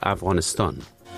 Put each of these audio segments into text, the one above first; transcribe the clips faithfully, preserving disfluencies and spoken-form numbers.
افغانستان.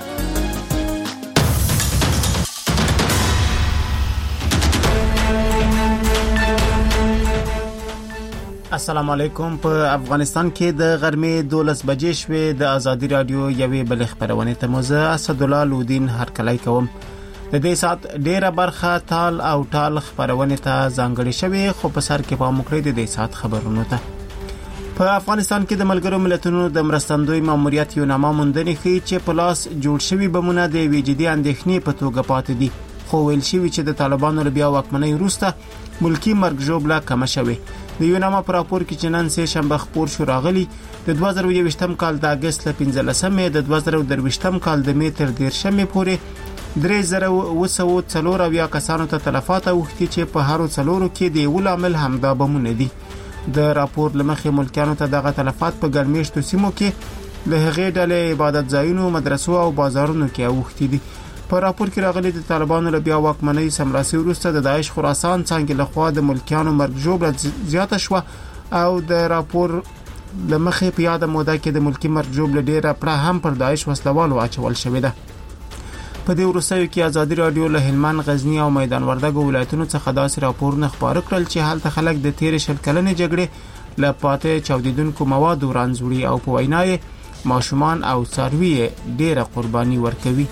السلام علیکم. په افغانستان کې د غرمې دولس بجې شوې. د ازادي رادیو یوې بل خبرونه ته موزه اسد الله لودین هرکلی کوم. د دې سات ډیره برخه تال او ټال خبرونه ته ځانګړې شوې، خو په سر کې په مخکې د دې سات خبرونه ته په افغانستان کې د ملګرو ملتونو د مرستندوی ماموریت یو نامه موندنې ښیي چې په لاس جوړ شوی بمونه د ویجدي اندېښنې په توګه پاتې دي، خو ویل شوی چې د طالبانو له بیا واکمنۍ وروسته ملکی مرګ ژوبله کم شوه. د یو نامه پر راپور کې چې نن سه شنبه خبر شو راغلی د دوه زره یوویشتم کال د اگست ل پنځلسمې د دوه زره درویشتم کال د میتر دیرشمې پورې درې زره وسو څلور اویا کسانو ته تلفات اوختي چې په هرو څلورو کې د یو لامل همدا بمونه دي. د راپور لمخې ملکیانو ته دغه تلفات په ګرمېشتو سیمو کې له هغې ډلې عبادت ځایونو، مدرسو او بازارونو کې اوختي دي. په راپور کې راغلي د طالبانو له بیا واکمنۍ سملاسي وروسته د داعش خراسان څنګه له خوا د ملکیانو مرګ ژوبله زیاته شو او د راپور لمخې په یاد موده کې د ملکی مرګ ژوبله ډیره پړه هم پر داعش وسلوالو اچول شوې ده. په دې وروستیو کې ازادي رادیو له هلمند، غزنی او میدان وردګ ولایتونو څخه داسې راپورونه خبر کړل چې هلته خلک د تیر شل کلنې جګړې له پاتې چاودیدونکو موادو رانځوري او په وینای ماشومان او څاروي ډیره قرباني ورکوي.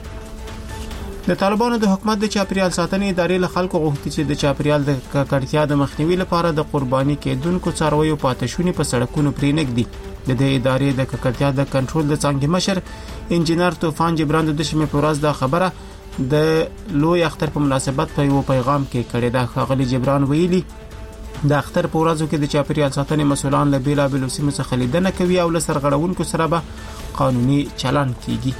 د طالبانو د حکومت د چاپریال ساتنې ادارې له خلکو غوښتي چې د چاپریال د ککړتیا د مخنیوي لپاره د قرباني کېدونکو څارویو پاتېشونې په سړکونو پرې نږدي. د دې ادارې د ککړتیا د کنټرول د څنګه مشر انجنیر طوفان جبران د شمه پورز د خبره د لوی اختر په مناسبت په یو پیغام کې کړی دا. خغلی جبران ویلي د اختر په ورځو کې د چاپریال ساتنې مسولان له بیلا بیل سیمو څخه لیدنه کوي او له سرغړونکو سره به قانوني چلن کیږي.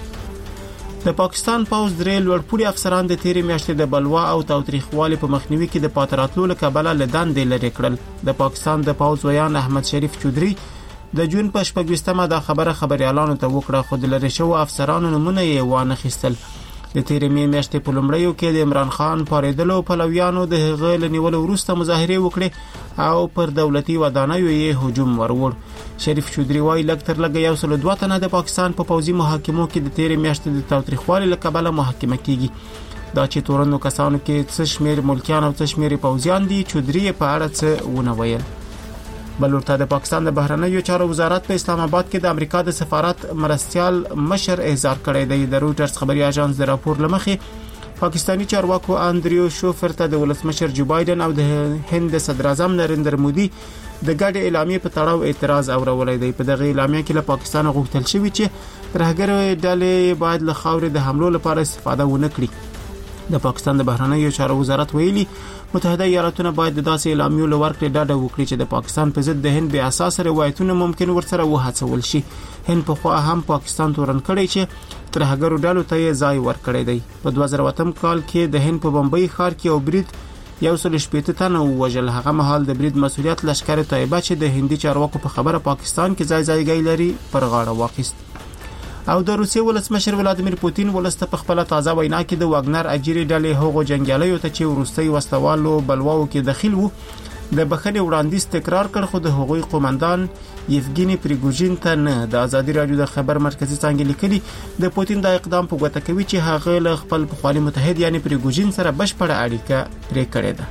د پاکستان پوز درې لوړپوړي افسران د تیرې میاشتې د بلوا او تاوتریخوالي په مخنیوي کې د پاتراتلو له کبله له دندې لري کړل. د پاکستان د پوز ویان احمد شریف چودري د جون په شپږمه د خبره خبريالانو ته وکړه، خو د لری شو افسرانو نمونه یې وانه خستل. د تیرې میاشتې په لومړیو کې د عمران خان پاریدلو پلویانو د هغه لنیول وروسته مظاهره وکړي او پر دولتي ودانیو یې هجوم ورور. شریف چودري وايي لکتر لګي یو سل دوه تنه د پاکستان په پوزي محاکمو کې د تیرې میاشتې د تاوتریخوالي لکبله محاکمه کیږي. دا چې تورنو کسانو کې څه شمیر ملکیان او څه شمیر پوزیان دي، چودري په اړه څه ونه ویل. بلورته د پاکستان د بهرنیو چارو وزارت په اسلام آباد کې د امریکا د سفارت مرستيال مشر احضار کړی دی. د رويټرز خبري اژانس د راپور لمخې پاکستانی چارواکو اندریو شوفر ته د ولسمشر جو بایدن او د هند صدر اعظم نریندر مودي د ګډ اعلامیې په تړاو اعتراض اورولای دی. په دغه اعلامیه کې له پاکستان غوښتل شوی چې ترهګر ډلې باید له خاورې د حملو لپاره استفاده ونه کړي. د پاکستان د بهرنیو چارو وزارت ویلي متحده ایالاتونه باید د داسې اعلامیو لورکړې ډاډه وکړي چې د پاکستان په ضد د هند بې اساسه روایتونه ممکن ورسره وهڅول شي. هند په خوا هم پاکستان تورن کړی چې ترهګرو ډلو ته یې ځای ورکړی دی. په دوه زره اتم کال کې د هند په بمبئی ښار کې یو برید یو سل شپږ تنه وژل. هغه مهال د برید مسؤلیت لشکر طیبه چې د هندي چارواکو په خبره پاکستان کې ځای ځایګی لري پر غاړه واخیست. او د روسیې ولسمشر ولادیمیر پوتین ولسته په خپل تازه وینا کې د واګنر اجيري ډلې هغو جنگیالیو ته چې ورستۍ وسلوالو بلواو کې داخل وو د بخښنې وړاندیز تکرار کړ، خو د هغوی قومندان یفګینی پریګوژین ته نه. د ازادي رادیو د خبر مرکزی څنګه لیکلي د پوتین د اقدام په ګوته کوي چې هغه له خپل پخوانی متحد یعنی پریګوژین سره بشپړه اړیکه پرې کړې ده.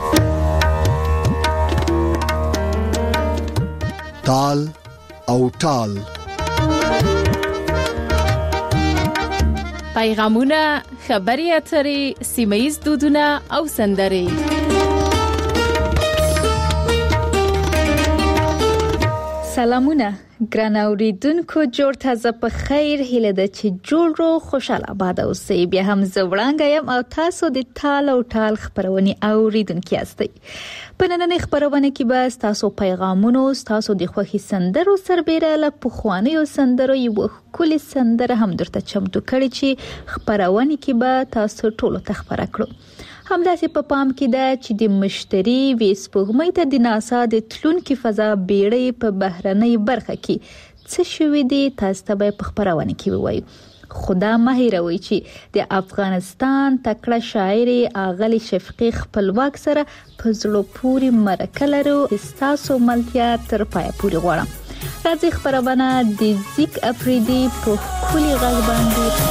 تال او ټال پیغامونه، خبري اترې، سیمایي دودونه او سندرې. سلامونه ګران اوریدونکو، جوړ تازه په خیر هیله ده چې جوړ رو خوشاله آباد اوسئ. بیا هم زوړانګ یم او تاسو د تال او ټال خبرونه اوریدونکو یاستئ. په نننۍ خبرونه کې به تاسو پیغامونو، تاسو د خوښي سندرو سربېره له پخوانیو سندرو یو کلی سندره هم درته چمتو کړی چې خبرونه کې به تاسو ټولو ته خبره کړو. همداسې په پام کې ده چې د مشتری ویسپوږمۍ ته د ناسا د تلونکي فضا بیړۍ په بهرنۍ برخه کې څه شوي دي تاسو ته به په خبرونه کې ووایو. خدا مهیروي چې د افغانستان تکړه شاعر اغلی شفقي خپلواک سره په زړه پورې مرکه لرو. تاسو ملتیا تر پای پورې غواړم. راځي خبرونه د زیک افریدي په کلی غږ باندې.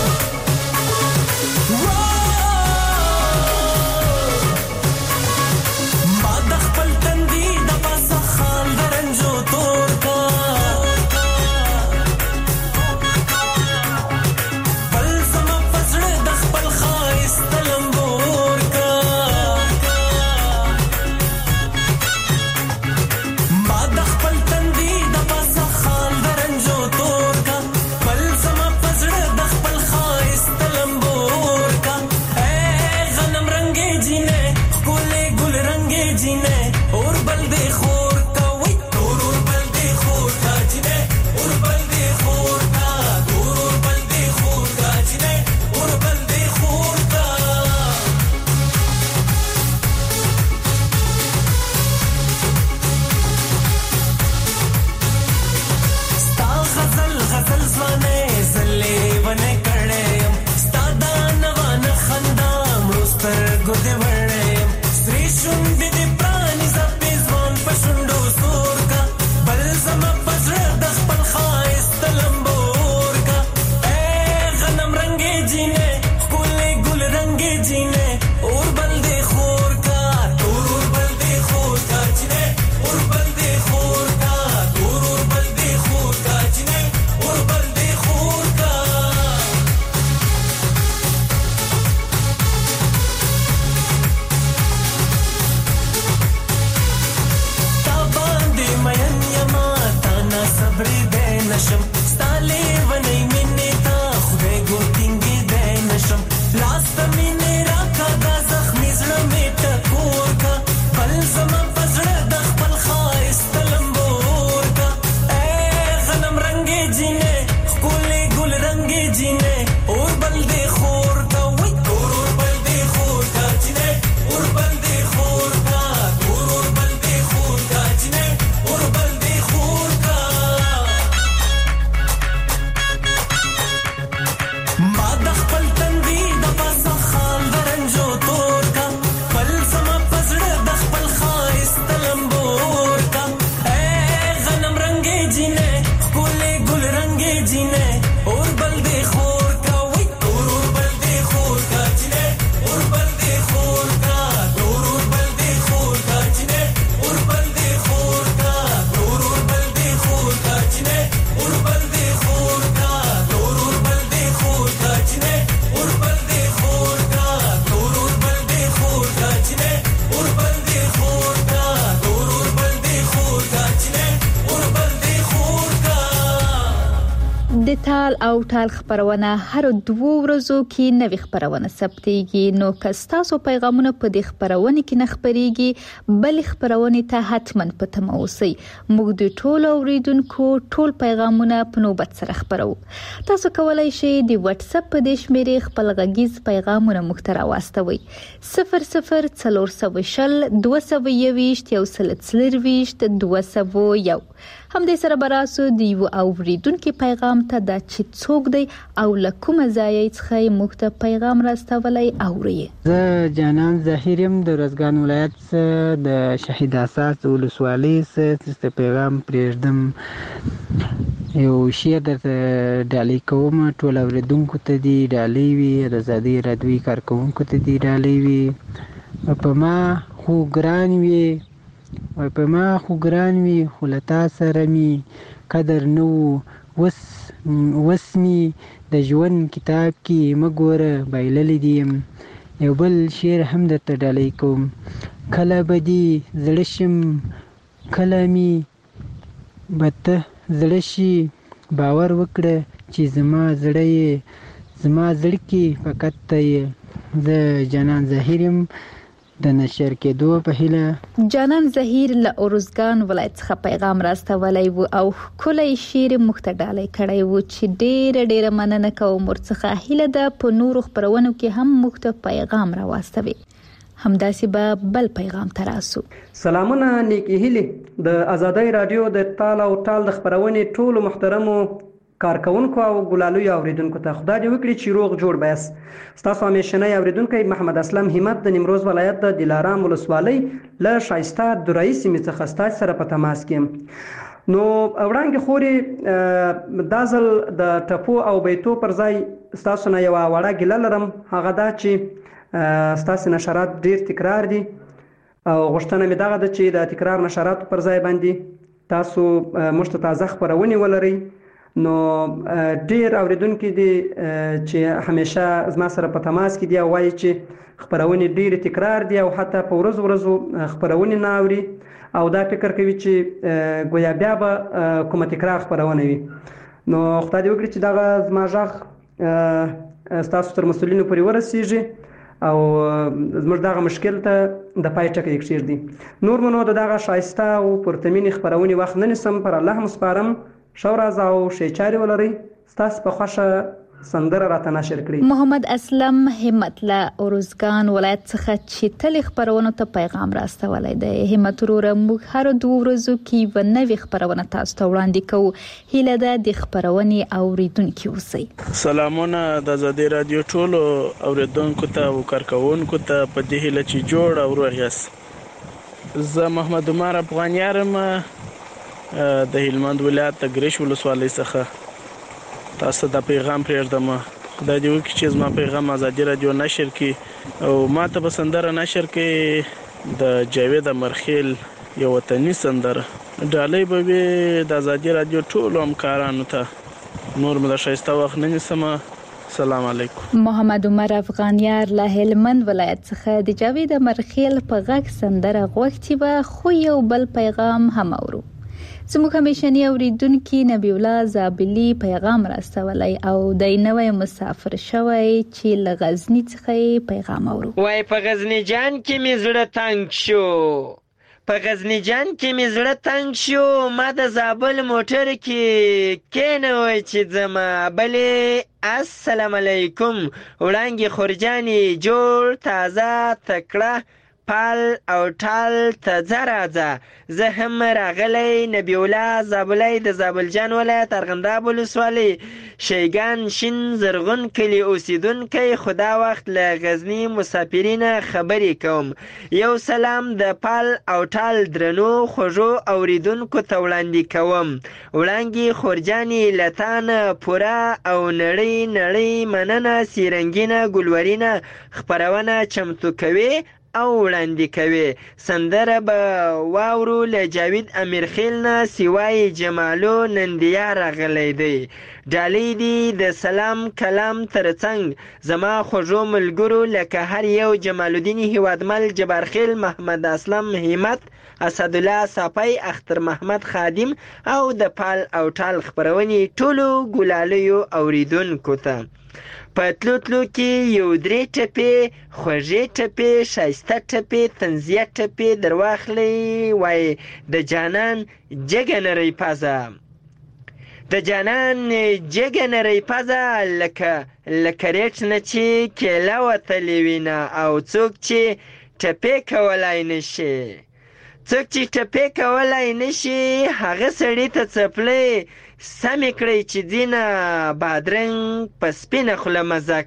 د تال او ټال خبرونه هر دوه ورځو کې نوې خبرونه ثبتېږي. نو که تاسو پیغامونه په دې خبرونه کې نه خبريږي بل خبرونه ته حتما په تمه اوسئ. موږ د ټولو اوریدونکو ټول پیغامونه په نوبت سره خبرو. تاسو کولای شئ د واتس اپ په دې شمیرې خپل غږیز پیغامونه موږ ته راوستوئ. صفر صفر څلور سوه شل دوه سوه یوویشت یو سل څلرویشت دوه سوه یو. هم دې سره براسو د یو اوریدونکو پیغام ته د چې څوک دی او لکوم ځای څخه موږ ته پیغام راستولای اوري. زه جانان ظاهریم د روزګان ولایت څخه د شهید اساس ولسوالۍ څخه پیغام پرېږدم. یو شعر درته ډالۍ کوم. ټول اوریدونکو ته دی ډالۍ وي، د آزادۍ رادیوي کارکونکو ته دی ډالۍ وي. په ما خو ګران وي وای په ما خو ګران وي خو له تا سره می قدر نه وس وس می د ژوند کتاب کې مګوره بایللې دي. یو بل شعر هم درته ډالۍ کوم. کله به دې زړه شم کله می به ته زړه شي، باور وکړه چې زما زړه یې زما زړه کې فقط ته یې. زه جانان ظاهر یم د نشر کېدو په هیله. جانان ظهیر له اورزګان ولایت څخه پیغام راستولی و او کولای شیر مختډالي کړی و چې ډېر ډېر مننه کوم. ورڅخه هیله ده په نورو خبرونو کې هم مخته پیغام راوستوي. همداسې به بل پیغام تراسو. سلامونه نیکی هیله د آزادۍ رادیو د تال او ټال د خبرونې ټولو محترمو کارکونکو او ګلالو اوریدونکو ته خدای دې وکړي چې روغ جوړ بیاس. تاسو همیشنی اوریدونکو محمد اسلم همت د نیمروز ولایت د دلارام ولسوالۍ له شایسته درای سیمې څخه ستاسو سره په تماس کې. نو وړاندې خوري دا ځل د ټپو او بیتو پر ځای ستاسو نه یوه وړه ګیله لرم، هغه دا چې ستاسو نشرات ډېر تکرار دي او غوښتنه مې دغه ده چې د تکرار نشراتو پر ځای باندې تاسو موږ ته تازه خپرونې ولرئ. نو ډېر اورېدونکي دي چې همیشه زما سره په تماس کې دي او وایي چې خپرونې ډېرې تکرار دي او حتی په ورځو ورځو خپرونې نه اوري او دا فکر کوي چې ګویا بیا به کومه تکرار خپرونه وي. نو خدای دې وکړي چې دغه زما غږ ستاسو تر مسؤلینو پورې ورسیږي او زموږ دغه مشکل ته د پای ټکی کېږدي. نور مو نو د دغه ښایسته او پرتمینې خپرونې وخت نه نیسم، پر الله مو سپارم. ښه ورځ او ښې چارې ولرئ. ستاسو په خوښه سندره راته نشر کړي. محمد اسلم همت له اروزګان ولایت څخه چې تل خبرونه ته پیغام راستولی دی. همت وروره، موږ هر دوه ورځو کې یوه نوې خبرونه تاسو ته وړاندې کوو. هیله ده د خبرونې اوریدونکي اوسئ. سلامونه د آزادۍ رادیو ټولو اوریدونکو ته او کارکوونکو ته په دې هیله چې جوړ او روغ یاست. زه محمد عمر افغانیار یم د هلمند ولایت د ګریش ولسوالۍ څخه. تاسو د پیغام پرېږدم، خدای دې وکړي چې زما پیغام آزادي رادیو نشر کړي او ما ته به سندره نشر کړي د جاوید امرخیل یو وطني سندره. ډالۍ به وي د آزادي رادیو ټولو همکارانو ته. نور مو د ښایسته وخت نه نیسم. سلام علیکم. محمد عمر افغانیار له هلمند ولایت څخه د جاوید امرخیل په غږ سندره غوښتي به، خو یو بل پیغام هم اورو. زموږ همیشني اوریدونکي نبی الله زابلي پیغام راستولی او دی نوی مسافر شوی چې له غزني څخه پیغام اورو. وای په غزني جان کې مې زړه تنګ شو، په غزني جان کې مې زړه تنګ شو، ما د زابل موټر کې کېنوی چې ځمه بلې. السلام علیکم. وړانګې خورجانې جوړ تازه تکړه پال او ټال ته ځه راځه. زه هم راغلی نبی الله زابلی د زابل جان ولایت ارغنداب ولسوالۍ شیګان شین زرغون کلي اوسیدونکی. خدا وخت له غزني مسافرینه خبرې کوم. یو سلام د پال او ټال درنو خوږو اوریدونکو ته وړاندې کوم. وړانګې خورجانې له تانه پوره او نړۍ نړۍ مننه سیرنګینه ګلورینه خپرونه چمتو کوي او وړاندې کوي. سندره به واورو له جاوید امیرخیل نه سیوای جمالو نندیا راغلی دی. ډالۍ دی د سلام کلام ترڅنګ زما خوږو ملګرو لکه هر یو جمال الدین هیوادمل جبارخیل محمد اسلم همت اسدالله صافی اختر محمد خادم او د پال او ټال خپرونې ټولو ګلالیو اوریدونکو ته. په تلو تلو کې یو درې ټپې خوږې ټپې ښایسته ټپې طنزیه ټپې درواخلئ. وایي د جانان جګه نری پزه، د جانان جګه نری پزه لکه لکه ریټ نه چې کیله وتلې وینه او څوک چې ټپې کولی نشي، څوک چې ټپې کولی نشي هغه سړي ته څپلۍ سمې کړئ چې ځینه بادرنګ په سپینه خوله مزه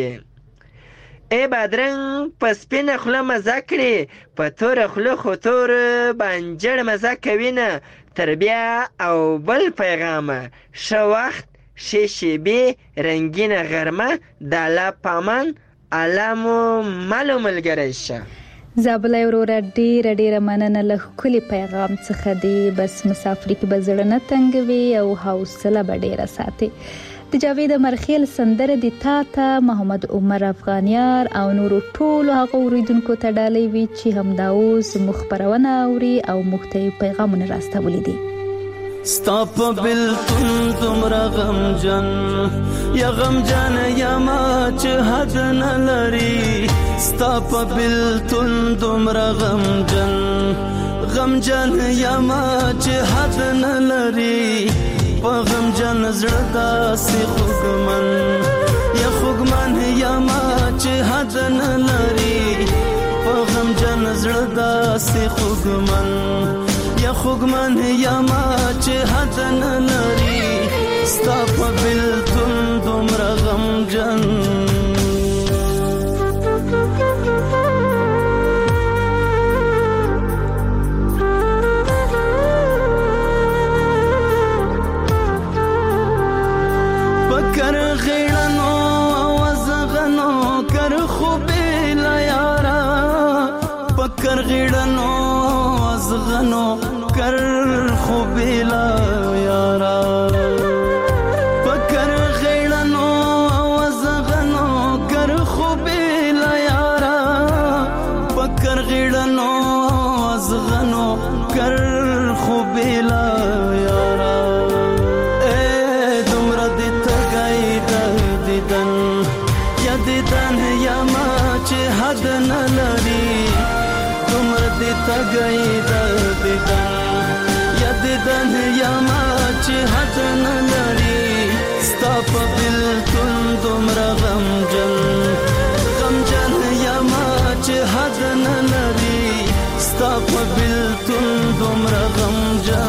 کړي. ای بادرنګ په سپینه خوله مزه کړي، په توره خوله خو تور بانجړ مزه کوي نه. تر بیا او بل پیغامه ښه وخت ښې شېبې رنګینه غرمه د الله پامان الله مو مالو ملګری شه. زابلی وروره ډیره ډیره مننه له ښکلي پیغام څخه دی. بس مسافري کې به زړه نه تنګوي او حوصله به ډیره ساتي. د جاوید امرخیل سندره د تا ته محمد عمر افغانیار او نورو ټولو هغو اوریدونکو ته ډالۍ وي چې همدا اوس زموږ خپرونه اوري او موږ ته یې پیغامونه راستولی دي. ستا په بلتون دومره غمجن یا غمجن یما چې حد نه لري. ستا په بلتون دومره غمجن غمجن یما چې حد نه لري. په غمجن زړه داسې خوږمن یا خوږمن یما چې حد نه لري. په غمجن زړه داسې خوږمن یا خوږمن یما چې حد نه لري. ستا په بلتون دومره غمجن. غیړنو وزغنو کر خو بیل یارا پکر غیړنو وزغنو کر خو بیل یارا پکر غیړنو وزغنو کر خو بیل یارا پکر غیړنو وزغنو کر خو بیل یارا دیدن یا ما چې حد نه لري دومره دې ته گئی د دیدن یا دیدن یا ما چې حد نه لري ستا په بلتون دومره غمجن غمجن یا ما چې حد نه لري ستا په بلتون دومره غمجن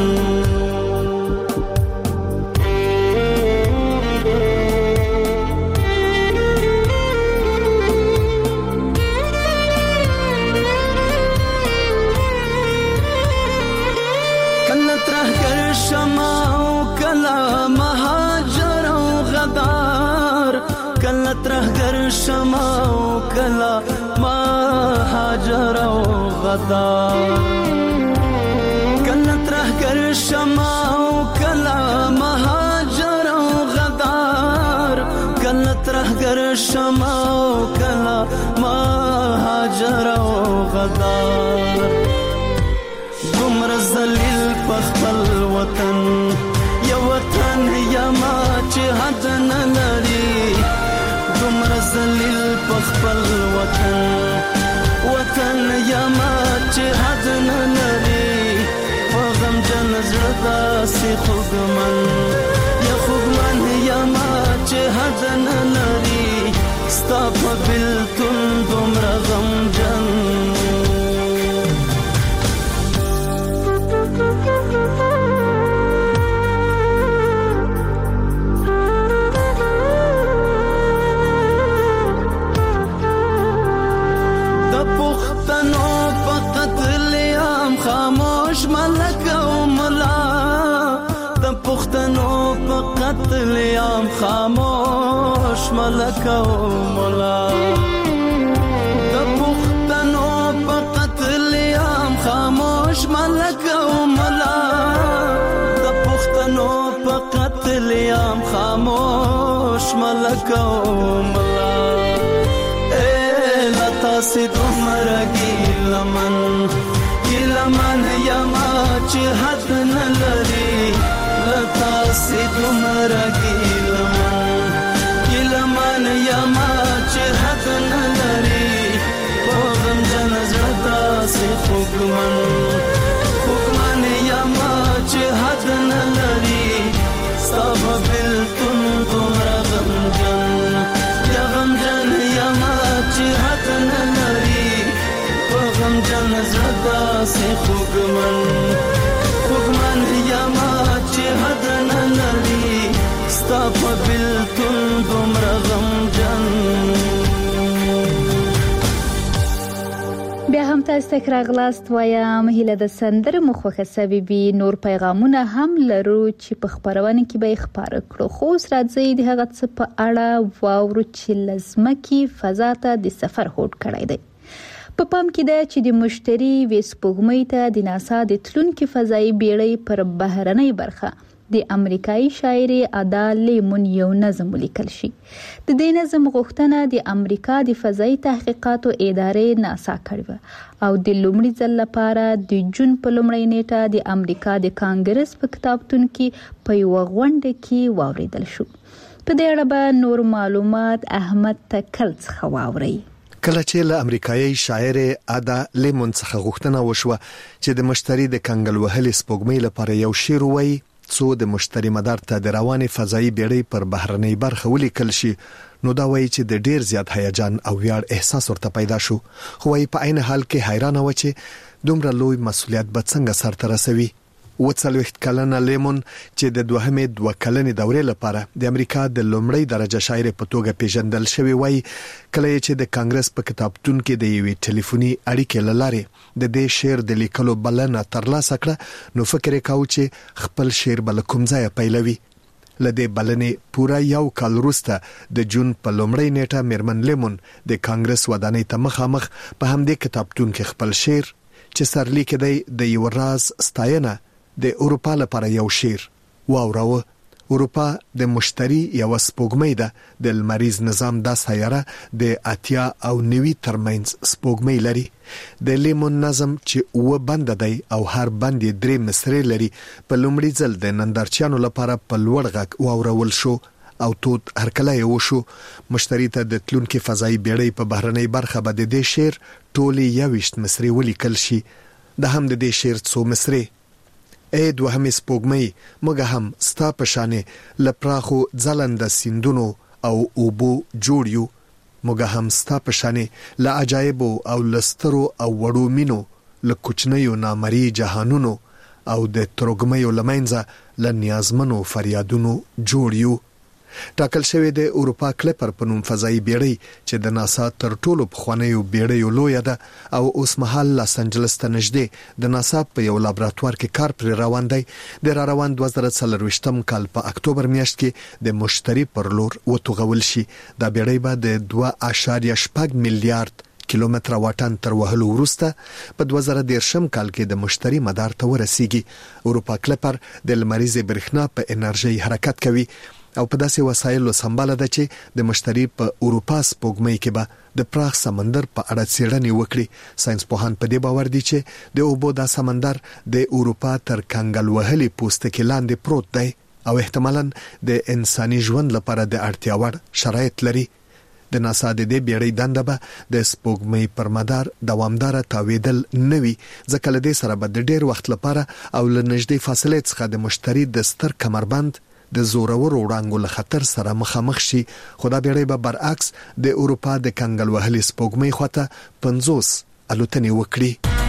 ترهګر شمع او کلا مهاجر او غدار کله ترهګر شمع او کلا مهاجر او غدار کله ترهګر شمع او کلا مهاجر او غدار دومر ذلیل په خپل وطن یا وطن یا ما چې حد نه لري دومر ذلیل په خپل وطن وطن یا ما چې حد نه لري په غمجن زړه داسې خوږمن یا خوږمن یا ما چې حد نه لري ستا په بلتون دومره غمجن قتل عام خاموش ملک او مولا د پښتنو په قتل عام خاموش ملک او مولا د پښتنو په قتل عام خاموش ملک او مولا اے لتا سي تمر ګیلمن ګیلمن یما چې حد نه لري لتا سي تمرا ګیلمن ګیلمن یما چې حد نه لري په غمجن زړه داسې خوږمن خوږمن یما چې حد نه لري ستا په بلتون دومره غمجن یا غمجن یما چې حد نه لري په غمجن زړه داسې خوږمن خوږمن یما چې حد نه لري ستا په بلتون دومره غمجن بیا هم تاسو ته راغلاست وایم هیله د سندره مخوخه سببي نور پیغامونه هم لرو چې په خبرونه کې به خبره کړو خو راځي د هغه څه په اړه واورو چې لازمکي فضا ته د سفر هوډ کړی دی په پام کې ده چې د مشتري وسپوږمۍ ته د ناسا د تلونکي فضایي بیړۍ پر بهرنۍ برخه د امریکایي شاعر ادا لیمون یو نظم ولیکل شي د دې نظم غوښتنه د امریکا د فضایي تحقیقاتو ادارې ناسا کړې او د لومړي ځل لپاره د جون په لومړۍ نیټه د امریکا د کانګرس په کتابتون کې په یو غونډه کې واوریدل شو په دې اړه به نور معلومات احمد تکل څخه واوري کله چې له امریکایي شاعر ادا لیمون څخه غوښتنه وشوه چې د مشتري د کنګل وهلې سپوږمۍ لپاره یو شعر وایي څو د مشتري مدار ته د روانې فضایي بیړۍ پر بهرنۍ برخه ولیکل شي نو دا وایي چې د ډیر زیات هیجان او ویاړ احساس ورته پیدا شو خو وايي په عین حال کې حیرانه و چې دومره لوی مسولیت به څنګه سرته رسوي وڅلوخت کلنه لیمون چې د دوهمې دوه کلنې دورې لپاره د امریکا د لومړۍ درجه شاعر په توګه پیژندل شوی وای کله چې د کانګرس په کتابتون کې د یوې ټلیفوني اړیکې لاره د دې شعر د لیکلو بلنه ترلاسه کړه نو فکر وکاو چې خپل شعر بل کوم ځای پیلوي لدې بلنې پورا یو کال وروسته د جون په لومړۍ نیټه میرمن لیمون د کانګرس ودانۍ ته مخامخ په همدې کتابتون کې خپل شعر چې سرلیک دی د یو راز ستاینه د اروپا لپاره یو شعر واوراوه. اروپا د مشتری یو سپوږمۍ ده. د لمریز نظام د سیاره د اتیا او نوي ترمنځ سپوږمۍ لري. د لیمون نظم چې و بند دی او هر بند درې مصرې لري په لومړي ځل د نندارچیانو لپاره په لوړ غږ واورول شو او تود هرکلی وشو. مشتری ته د تلونکي فضایي بیړۍ په بهرنۍ برخه به د دې شعر ټولې یوویشت مصرې ولیکل شي. د هم د دې شعر څو مصرې: اې دوهمې سپوږمۍ، موږ هم ستا په شانې له پراخو ځلنده سیندونو او اوبو جوړ یو. موږ هم ستا په شانې له عجایبو او له سترو او وړو مینو، له کوچنیو نامرئي جهانونو او د ترږمیو له منځه له نیازمنو فریادونو جوړ یو. ټاکل شوی د اروپا کلیپر په نوم فضایي بیړۍ چې د ناسا تر ټولو پخوانیو بیړیو لویه ده او اوس مهال لاس انجلس ته نږدې د ناسا په یو لابراتوار کې کار پر روان دی. د را روان دوه زره څلرویشتم کال په اکتوبر میاشت کې د مشتری پر لور وتوغول شي. دا بیړۍ به د دوه اعشاریه شپږ میلیارډ کیلومتر واټن تر وهلو وروسته په دوه زره دیرشم کال کې د مشتری مدار ته ورسیږي. اروپا کلیپر د لمریزې برېښنا په انرژي حرکت کوي او په داسې وسایلو سمباله ده چې د مشتری په اروپا سپوږمۍ کې به د پراخ سمندر په اړه څېړنې وکړي. ساينس پوهان په دې باور دي چې د اوبو دا سمندر د اروپا تر کنګل وهلي پوستکي لاندې پروت دی او احتمالاً د انساني ژوند لپاره د اړتیا وړ شرایط لري. د ناسا د دې بیړۍ دنده به د سپوږمۍ پر مدار دوامدار تاویدل نوي، ځکه له دې سره به د ډیر وخت لپاره او له نږدې فاصلې څخه د مشتری د ستر کمربند د زورور وړانګو له خطر سره مخامخ شي. خو دا بیړۍ به برعکس د اروپا د کنګل وهلي سپوږمۍ خواته پنځوس الوتنې وکړي.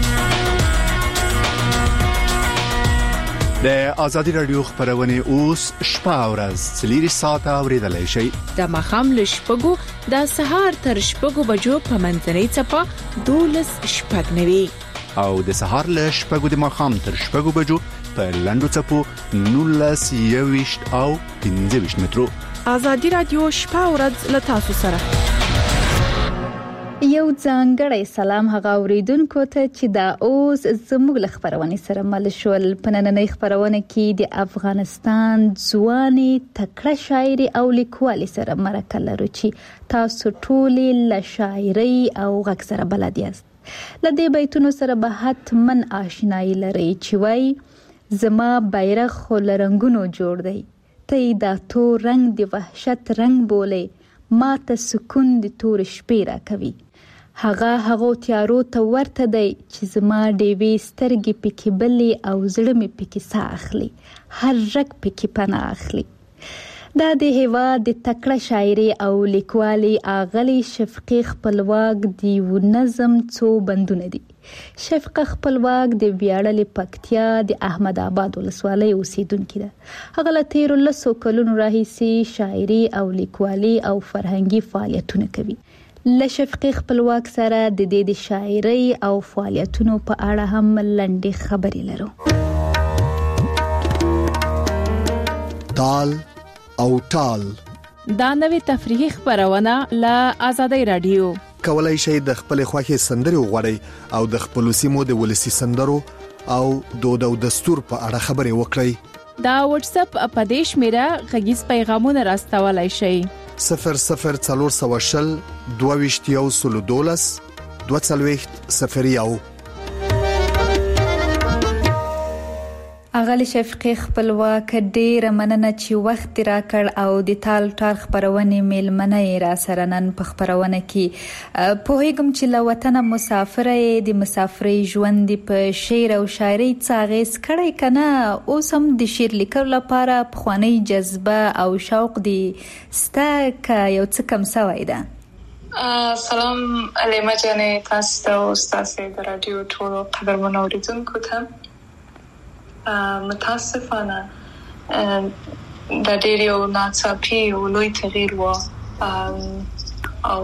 د ازادي رادیو خبرونه اوس شپه او ورځ څلور ساعته اوریدلای شئ. د مخام له شپږو د سهار تر شپږو بجو په منځنۍ چپه دولس شپږ نوي او د سهار له شپږو د مخام تر شپږو بجو په لندو چپو نولس یویشت او پنځه ویشت مترو. ازادي رادیو شپه او ورځ له تاسو سره. یو ځانګړی سلام هغه اوریدونکو ته چې دا اوس زموږ له خبرونې سره مل شول. په نننۍ خبرونه کې د افغانستان ځواني تکړه شاعري او لیکوالي سره مرکه لرو چې تاسو ټول له شاعري او غږ سره بلد یاست. لدې بیتونو سره به حتمن آشنایی لري چې وای: زما بیرغ خو لرنګونو جوړ دی، ته دا تور رنگ دی وحشت رنگ بولې، ما ته سکون دی تور شپې را کوي. هغه هغه تیارو ته ورته دی چې زما ډېوې سترګې پکې بلې او زړه مې پکې ساه اخلي، هر رګ پکې پناه اخلي. دا د هیواد د تکړه شاعري او لیکوالي اغلی شفقي خپلواک دی و نظم څو بندونه دي. شفقه خپلواک د ویاړلې پکتیا د احمد آباد ولسوالۍ اوسیدونکې ده. هغه له تیرو لسو کلونو راهیسې شاعري او لیکوالي او فرهنګي فعالیتونه کوي. له شفقي خپلواک سره د دې د شاعري او فعالیتونو په اړه هم لنډې خبرې لرو. تال او ټال دا نوې تفریحي خبرونه له آزادۍ رادیو. کولای شئ د خپل خوښي سندري وغوړئ او د خپل سیمو د ولسی سندرو او دود او دستور په اړه خبرې وکړئ. دا واتس اپ اپدیش میرا غږیز پیغامونه راستولای شئ. صفر صفر څلور سوه شل دوه ویشت یو سلو دولس دوه څلوېښت صفر یو. اغلی شفقي خپلواک ډیره مننه چې وخت راکړ او د تال ټال خبرونه میلمنه را سره نن په خبرونه کې په هیګم چې له وطن مسافر د مسافرۍ ژوند په شعر او شاعري څاغیس کړي کنه. اوس هم د شعر لیکلو لپاره په خواني جذبه او شوق دی ستک یو څه کم سوي ده. سلام علیما جانې، تاسو ته او تاسو د رادیو ټول قدرمن اوریدونکو ته متاسفانه د ډېر یو ناڅاپي او لوی تغییر و او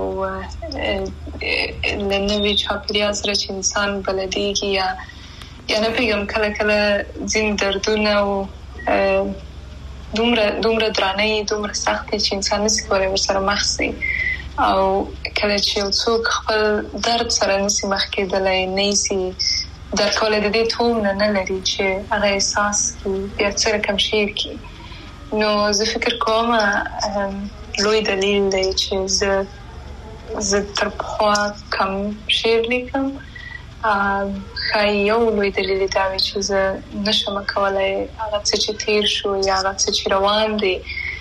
لنوی چاپیریال سره چې انسان بلدیږي یا یا نه پیغام کله کله ځین دردونه او دومره دومره درانه دومره سخت چې انسان نشي کولای ورسره مخ شي او کله چې یو څوک خپل درد سره نشي مخ کېدلای نه شي در کول د دې توم نه نه لري چې هغه احساس بیا څه رقم شي کی نو زه فکر کوم لوی دلیل دی چې زه زه تر پخوا کم شعر لیکم خای یو لوی دلیل دا وي چې زه نشم کولای هغه څه چې تیر شو یا هغه څه چې روان دي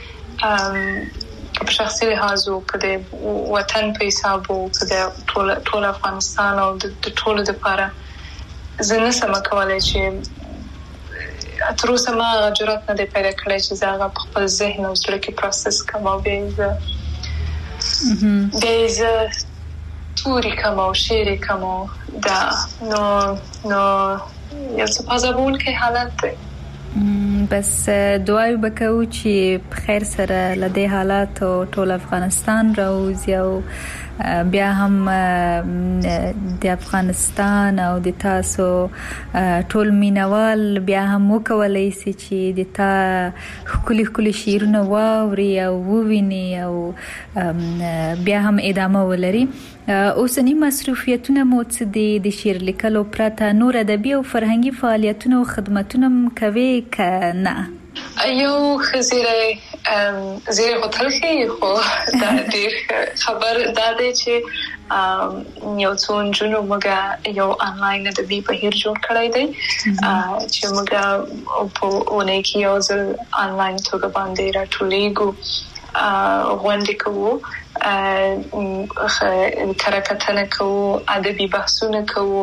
په شخصي لحاظ او په وطن په حساب او په ټول ټول افغانستان او د ټول لپاره زه نشم کولای چې تر اوسه ما جرأت نه دی پیدا کړی چې زه هغه په خپل ذهن او زړه کې پروسس کړم او بیا زه بیا زه توري کوم او شعر کوم دا نو نو یو څه پازابونکی حالت دی بس دعای وکړو چې په خیر سره لدې حالات او ټول افغانستان راوځي او بیا هم د افغانستان او د تاسو ټول مینوال بیا هم وکولای شي چې د تا خولي خولي شیرونه واوري او وویني او بیا هم ادامه ولري. اوسنی مصروفیتونه مو څه دي د شعر لیکلو پرته نور ادبي او فرهنګي فعالیتونه او خدماتونه کوي کنه؟ یو خزیره زیر هوتل کې خو دا ډیر خبر دا دی چې یو څو جنو موږ یو آنلاین ادبي بهیر جوړ کړی دی چې موږ په اونۍ کې یو ځل آنلاین توګه باندې راټولېږو غونډې کوو کرکټنه کوو ادبي بحثونه کوو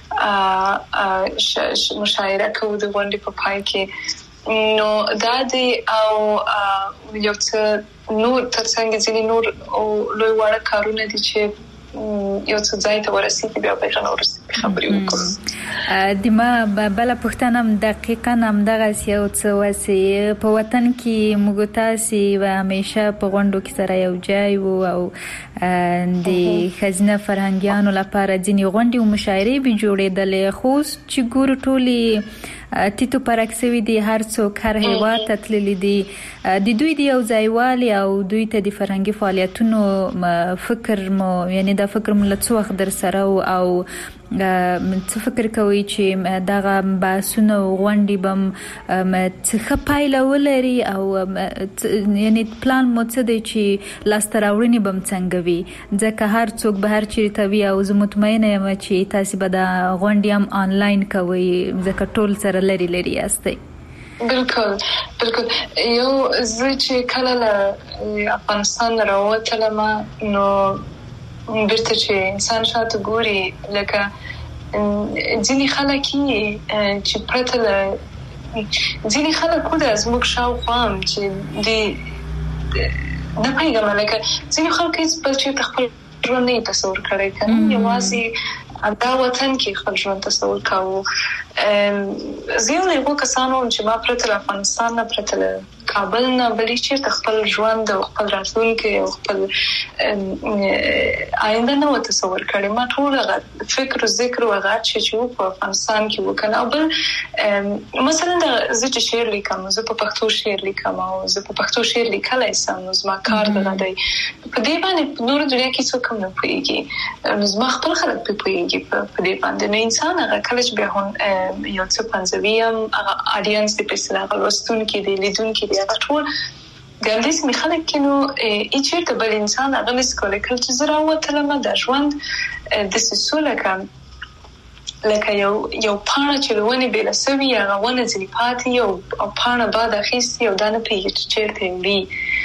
مشاعره کوو د غونډې په پای کې نو دا دی او یو څه نور ترڅنګ ځینې نور او لوی وړ کارونه دي چې یو څه ځای ته ورسېږي بیا به نور خبرې وکړو. د ما بل پښتنه دقیقاً هم دغه یو څه وسی په وطن کې موږ تاسو و همیشه په غونډو کې سره یو ځای وو او د خزینه فرهنګیانو لپاره ځینې غونډې او مشاعرې به جوړېدلې خو چې ګور ټولي تیتو پرکسوي دي هر څوک هر هیواد ته تللی دي د دوی دی یو ځایوالي او دوی ته د فرهنګي فعالیتونو فکر مو یعنی دا فکر مو له څو وخت در سره او څه فکر کوي چې دغه باسونه غونډې بم څه پایله ولري او یعنی پلان مو څه دی چې لاسته راوړنې بم څنګه وي ځکه هر څوک به هر چیرته وي او زه مطمئنه یم چې تاسو به دا غونډې هم آنلاین کوي ځکه ټول سره لري لري یاستئ. بالکل بالکل یو زه چې کله له افغانستان راووتلم نو بیرته چې انسان شاته ګوري لکه ځینې خلک چې پرته له ځینې خلک خو د زموږ شاوخوا هم چې د نه پوهېږم لکه ځینې خلک هېڅ بل چېرته خپل ژوند نه یې تصور کړی که نه یوازې دا وطن کې خپل ژوند تصور کاوه. زه یو له هغو کسانو وم چې ما پرته له افغانستان نه پرته له کابل نه بلې چېرته خپل ژوند او خپل راتلونکی او خپل آینده نه و تصور کړی. ما ټول هغه فکر و ذکر و هغه چې و په افغانستان کې وکړه او بل مثلا زه چې شعر لیکم زه په پښتو شعر لیکم او زه په پښتو شعر لیکلی سم نو زما کار دغه دی په دې باندې نور دنیا کې څوک هم نه پوهېږي نو زما خپل خلک پرې پوهېږي په دې باندې نو انسان هغه کله چې بیا هم یو څه پنځوي هم هغه آډینس دی په اصطلاح هغه لوستونکي دی لیدونکي دی هغه ټول ګاندې سمې خلک کې نو هېچېرته بل انسان هغه نشي کولی کله چې زه راووتلم دا ژوند داسې سو لکه لکه یو یو پاڼه چې له ونې بېله سوي هغه ونه ځینې پاتې او پاڼه باد اخیستي او دا نه پوهېږي چې چېرته یې وړي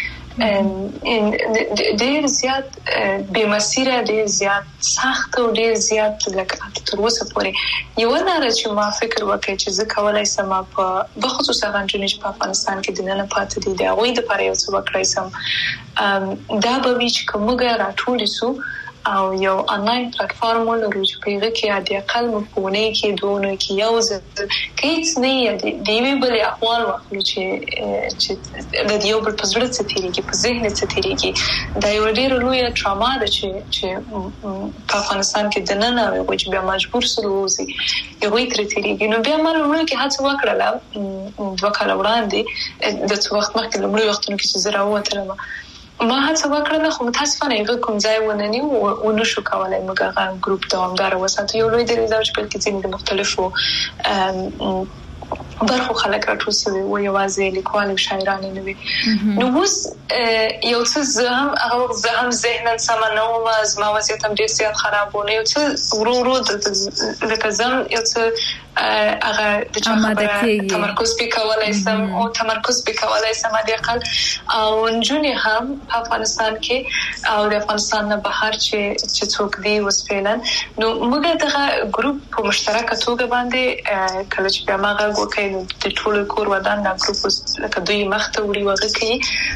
ډېر زیات بې مسیره ډېر زیات سخت او ډېر زیات لکه تر اوسه پورې یوه لاره چې ما فکر وکړی چې زه کولی سم په بخصوص هغه نجونې چې په افغانستان کې دننه پاتې دي د هغوی دپاره یو څه وکړی سم دا به وي چې که موږ راټولې سو او یو آنلاین پلیټفارم ولرو چې په هغه کې د اقل مفهومي کې دونه کې یو ځل کېڅ نه دی د یوې بلې احوال واخلو چې چې د یو بل په زړه څه تیریږي په ذهن څه تیریږي دا یو ډېر لوی ټراما ده چې چې په افغانستان کې د نن او چې بیا مجبور سره وځي یو وی تر تیریږي نو بیا مله نو کې هڅه وکړه دوه کاله وړاندې د څو وخت مخکې لومړی وختونو کې چې زه راووتلم ما هڅه وکړه خو متاسفانه یو کوم ځای ونني او نو شو کولای موږ هغه ګروپ دوامدار وساتو یو لوی درې دا چې په کې ځینې د مختلفو برخو خلک راټول شوي و یوازې لیکوال او شاعران نه وي نو اوس یو څه زم هغه زم ذهن سم نه و ما وضعیت هم ډېر زیات خراب و نه یو څه ورو ورو لکه زم یو څه هغه د چا خبره تمرکز وکولای سم او تمرکز وکولای سم د اقل او نجونې هم په افغانستان کې او د افغانستان نه بهر چې چې څوک دی وسپیلن نو موږ دغه ګروپ په مشترکه توګه باندې کله چې بیا ماغه وکړو د ټولو کور ودان دا ګروپ لکه دوی مخته وړي وغه کوي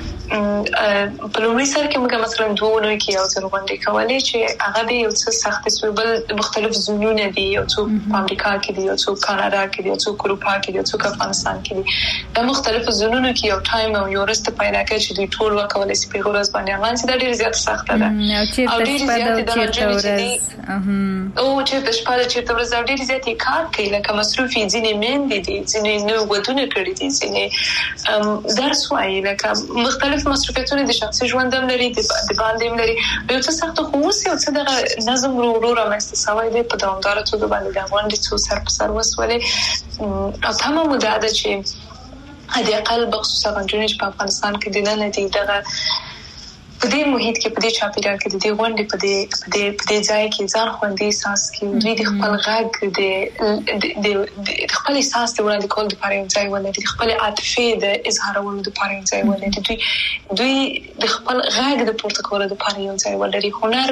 په لومړي سر کې موږ مثلا دوه نو کې یو څه باندې کولای چې هغه دی یو څه سخت سوبل مختلف زونونه دي یو څو امریکا کې دي یو څو کاناډا کې دي یو څو اروپا کې دي یو څو افغانستان کې دي دا مختلف زونونه کې یو ټایم او یو رست پیدا کوي چې دوی ټول وکولای شي په ورځ باندې هغه چې دا ډیر زیات سخت ده او ډیر زیات د ورځ او چې د شپه چې د ورځ ډیر زیات کار کوي لکه مصروفي ځینې مېندې دي ځینې نو ودونه کړې دي ځینې درس وايي لکه مختلف مصروفیتونه د شخصي ژوند هم لري د باندې هم لري یو څه سخت خو اوس یو څه د نظم ورو ورو رامنځته شوی دی په دوامدار توګه باندې د غونډې څو سر په سر وسولې او تمام مدعا ده چې هدي اقل بخصوصا غونډې په افغانستان کې د نه دي دغه په دې محیط کې په دې چاپیریال کې د دې غونډې په دې په دې په دې ځای کې ځان خوندي احساس کې دوی د خپل غږ د د خپل احساس د وړاندې کول لپاره یو ځای ولري د خپل عاطفه د اظهارولو لپاره یو ځای ولري دوی دوی د خپل غږ د پورته کولو لپاره یو ځای ولري هنر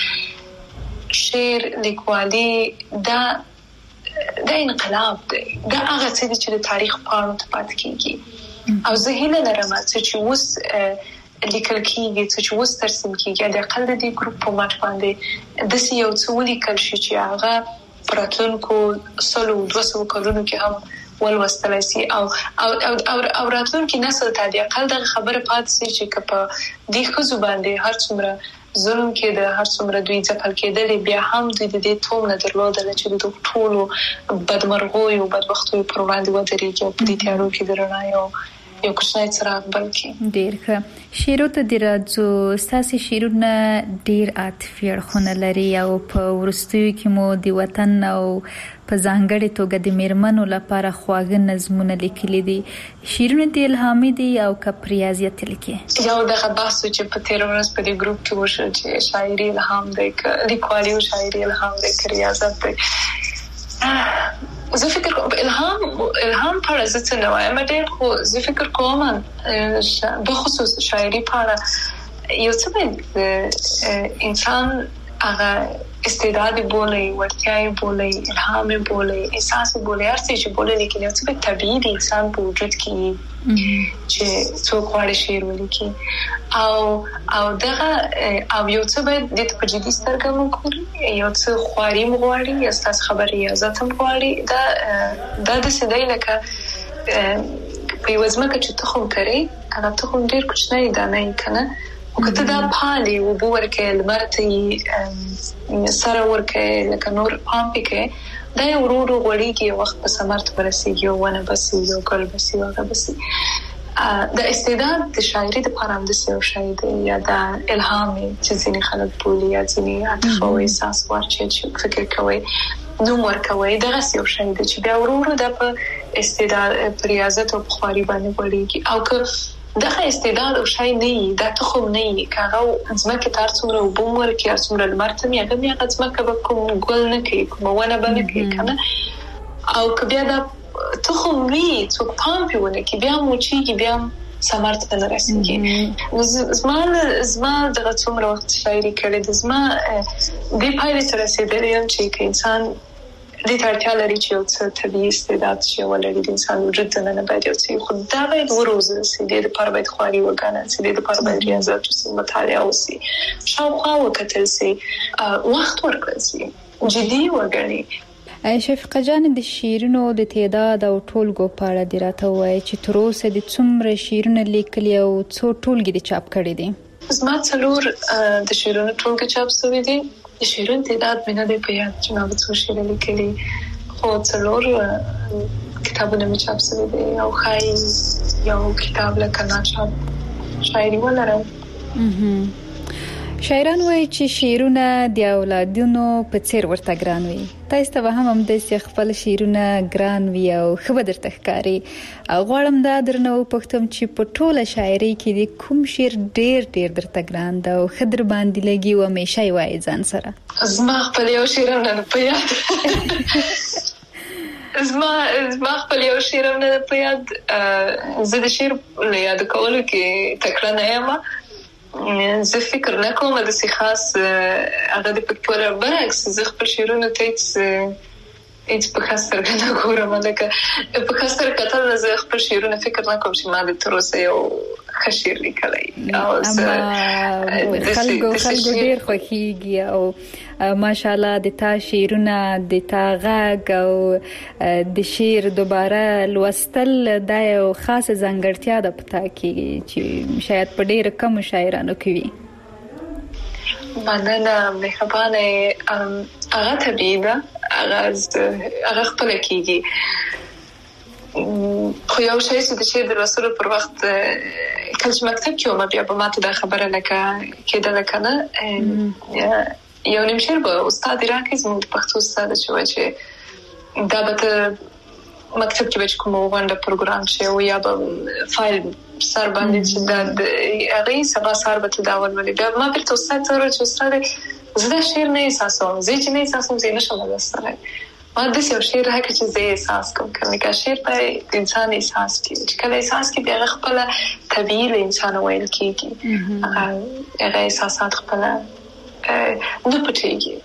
شعر لیکوالي دا دا انقلاب دی دا هغه څه چې د تاریخ پاڼو ته پاتې کیږي او زه هیله لرم چې اوس لیکل کیږي چې اوس ترسیم کیږي د اقل د دې ګروپ په مټ باندې د سیو څو لیکل شي چې هغه پراتونکو سلو دوه سوه کلونو کې هم ولوستل شي او او او او راتلونکي نسل ته د اقل د خبره پاتې شي چې په دې خزو باندې هر څومره ظلم کې د هر څومره دوی ځپل کېدل بیا هم دوی د دې توم نه درلودل چې د ټولو بدمرغوي او بدبختوي پر وړاندې ودرېږي او په دې تیارو کې درنه یو یو کوچنی څراغ بلکې ډیر ښه شیرو ته د راځو ستاسو شیرونه ډیر عاطفي اړخونه لري او په ورستیو کې مو د وطن او په ځانګړي توګه د میرمنو لپاره خواږه نظمونه لیکلي دي شیرونه د الهامي دي او کپریازیت لیکي یو دغه بحث چې په تیر ورځ په دې ګروپ کې وشو چې شاعري الهام دی لیکوالي او شاعري الهام دی ریاضت دی زه فکر کوم الهام الهام پر ځکه نه وایم ډېر خو زه فکر کوم به خصوص شاعري پر یو څه انسان هغه استعداد بولي ورتیاي بولي الهام بولي احساس بولي هر څه چې بولي لیکي یو څه طبيعي د انسان په وجود کې چې څوک غواړي شعر ولیکي او او دغه او یو څه به د تجدید سترګې وکړي یو څه خواري مغواړي یا ستاسو خبري یا ذاتم غواړي دا دا د سیدای لکه په وزمکه چې تخم کوي هغه تخم ډیر کوچنی دانه کنه او کته دا پالي او بورکه لمرتي سره ورکه لکه نور پامپ کې دا یو ورو ورو غوړیږي وخت په سمارت ورسیږي او ونه بسي یو کول بسي هغه بسي د استعداد د شاعري د پرام د سیو شاعر یا د الهام چې ځینې خلک بولي یا ځینې عاطفه او احساس ورچې چې فکر کوي نو ورکوي دغه سیو شاعر چې بیا ورو ورو د استعداد ریاضت او بخاري باندې غوړیږي او که دغه استعداد او شای نه دا تخم نه کاغه ځمکه تر څومره وبومر کې تر څومره لمرته میغه میغه ځمکه به کوم ګل نه کوي کوم ونه باندې کوي کنه او کبه دا تخم وی څوک پامپونه کې بیا موچی کې بیا سمارت ته رسیږي زما زما دغه څومره وخت شاعري کړې د زما د پایله تر رسیدلې چې انسان دې ته اړتیا لري چې یو څه طبیعي استعداد چې ولري د انسان وجود دننه باید یو څه خو دا باید وروزل شي. د دې لپاره باید خواري وګڼل شي، د دې لپاره باید ریاضت وشي، مطالعه وشي، شاوخوا وکتل شي، وخت ورکړل شي، جدي وګڼي. شفیقه جان، د شعرونو د تعداد او ټولګو په اړه دې راته ووایي چې تر اوسه د څومره شعرونه لیکلي او څو ټولګې دې چاپ کړي دي؟ زما څلور د شعرونو ټولګې چاپ شوي دي. د شعرونو تعداد مې نه دی په یاد چې ما به څو شعر لیکلي، خو څلور کتابونه مې چاپ شوي دي او ښایي یو کتاب لکه ناچاپ شاعري ولرم. شاعران وایي چې شعرونه د اولادونو په څیر ورته ګران وي. تاسو ته هم همداسې خپل شعرونه ګران وي او ښه به درته ښکاري. غواړم دا درنه وپوښتم چې په ټوله شاعري کې د کوم شعر ډېر ډېر درته ګران ده او ښه در باندې لګي او همیشه یې وایي ځان سره؟ زما خپل یو شعر هم نه په یاد زما زما خپل یو شعر هم نه په یاد. زه د شعر له یاد کولو کې تکړه نه یم. زه فکر نه کوم د څه خاص هغه د پکتورا برعکس زه خپل شعرونه ته هیڅ هیڅ په خاص سترګه نه ګورم. لکه په خاص سترګه کتل زه خپل شعرونه فکر نه کوم چې ما د تر اوسه یو ښه شعر لیکلی. خلکو خلکو ډېر خوښیږي او ماشاءالله د تا شعرونه، د تا غږ او د شعر دوباره لوستل دا یو خاصه ځانګړتیا ده په تا کې چې شاید په ډېرو کمو شاعرانو کې وي. مننه، مهربانه. هغه طبیعي ده، هغه خپله کېږي. خو یو شی چې د شعر د لوستلو پر وخت کله چې مکتب کې وم بیا به ماته دا خبره لکه کېدله که نه، یو نیم شعر به استاد راکړي، زموږ د پښتو استاد چې وایي چې دا به ته مکتب کې به چې کومه غونډه پروګرام شي او یا به فایل سر باندې چې دا هغې سبا سهار به ته دا ولولې. بیا ما بیرته استاد ته وویل چې استاد زه دا شعر نه احساسوم، زه چې نه احساسوم زه یې نشم لوستلی. ما داسې یو شعر راکړه چې زه یې احساس کوم. که شعر باید د انسان احساس کړي، چې کله احساس کړي بیا هغه خپله طبیعي له انسانه ویل کېږي، هغه احساسات خپله نه پټېږي.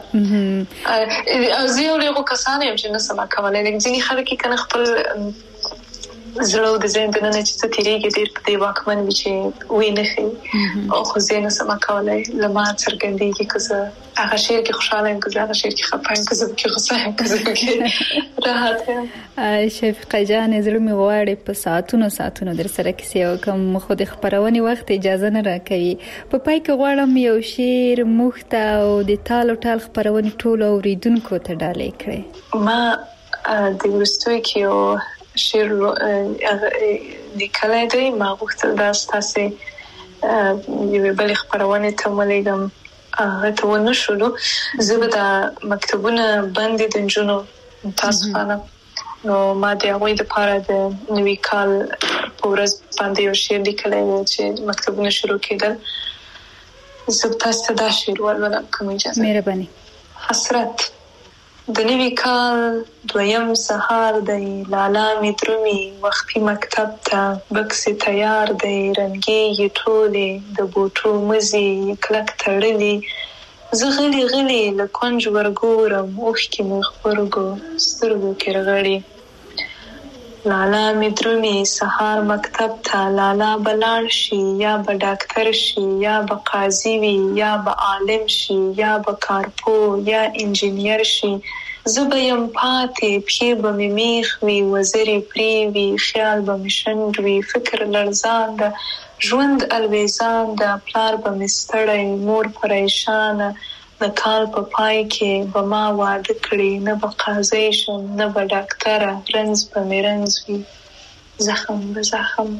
او زه یو له هغو کسانو یم چې نه شم کولی. ځینې خلک یې که نه خپل زړه او د ذهن دننه چې څه تېرېږي ډېر په دې واکمن وي چې ویې نه ښیي، او خو زه یې نه شم کولی. له ما څرګندېږي که زه هغه شعر کې خوشحاله یم، که زه هغه شعر کې خفه یم، که زه پکې غوسه یم، که زه پکې راحت یم. شفیقه جانې، زړه مې غواړي په ساعتونو ساعتونو در سره کیسې وکړم، خو د خپرونې وخت اجازه نه راکوي. په پای کې غواړم یو شعر موږ ته او د تال او ټال خپرونې ټولو اورېدونکو ته ډالۍ کړئ. ما د وروستیو کې یو شعر لیکلی دی. ما غوښتل دا ستاسې یوې بلې خپرونې ته ولیږم، هغه ته ونه شولو. زه به دا مکتبونه بند د نجونو متاسفانه، نو ما د هغوی دپاره د نوي کال په ورځ باندې یو شعر لیکلی و چې مکتبونه شروع کېدل. زه به تاسو ته دا شعر ولولم که مو اجازه. مهرباني. حسرت. د نوي کال دویم سهار دی، لالا می درومي وختي مکتب ته، بکسې تیار دی، رنګې یې ټولې د بوټو مزي کلک تړلي. زه غلي غلي له کونج ورګورم، اوښکې مې غبرګو سترګو کې رغړي. لالا می درومي سهار مکتب ته، لالا به لاړ شي، یا به ډاکټر شي، یا به قاضي وي، یا به عالم شي، یا به کارپو یا انجینیر شي. زه به یم پاتې، پښې به مې میخ وي، وزرې پرې وي، خیال به مې شنډ وي، فکر لړزان ده، ژوند الویزان ده، پلار به مې ستړی، مور پریشانه. د کال په پای کې به ما واده کړي، نه به قاضي شم نه به ډاکټره، رنځ به مې رنځ وي، زخم به زخم.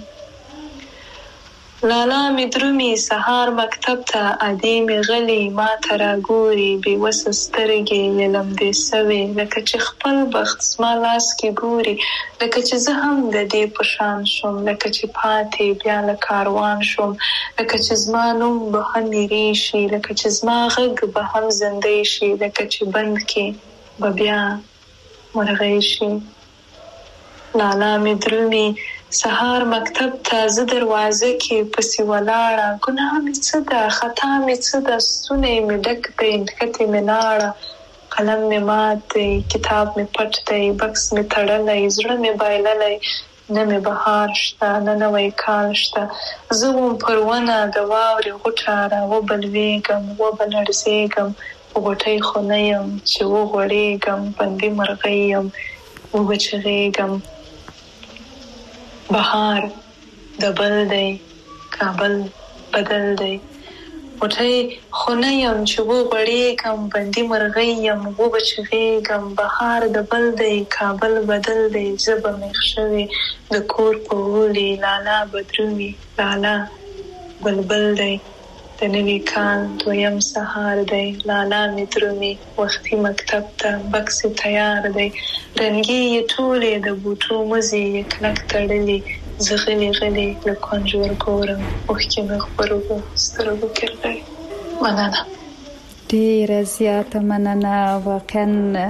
لالا می درومي سهار مکتب ته، ادې می غلي ما ته راګوري، بېوسه سترګې یې لمدې سوې، لکه چې خپل بخت زما لاس کې ګوري، لکه چې زه هم د دې په شان شم، لکه چې پاتې بیا له کاروان شم، لکه چې زما نوم به هم هېرې شي، لکه چې زما غږ به هم زندۍ شي، لکه چې بند کې به بیا مرغۍ شي. لالا می درومي سهار مکتب ته، زه دروازه کې پسې ولاړه، ګناه مې څه ده، خطا مې څه ده، ستونی مې ډک دی، نښتې مې لاړه، قلم مې مات دی، کتاب مې پټ دی، بکس مې تړلی، زړه مې بایللی، نه مې بهار شته نه نوی کال شته. زه وم پر ونه د واورې غوټه راوبلوېږم وبلړزېږم، په غوټۍ خو نه یم چې وغوړېږم، بندي مرغۍ یم وبچغېږم. بهار د بل دی، کابل بدل دی، غوټۍ خو نه یم چې وغوړېږم، بندي مرغۍ یم وبچغېږم. بهار د بل دی، کابل بدل دی، زه به میخ شوې د کور په غولي، لالا بدرومي لالا بلبل دی. د نوي کال دویم سهار دی، لالا مې درومي وختي مکتب ته بکس تیار دی. رنګې یې ټولې د بوټو مزې یې کلک تړلې، زه غلې غلې له کونجور ګورم، اوښکې مې غبرګو سترګو کې رغړي. مننه، ډېره زیاته مننه. واقعا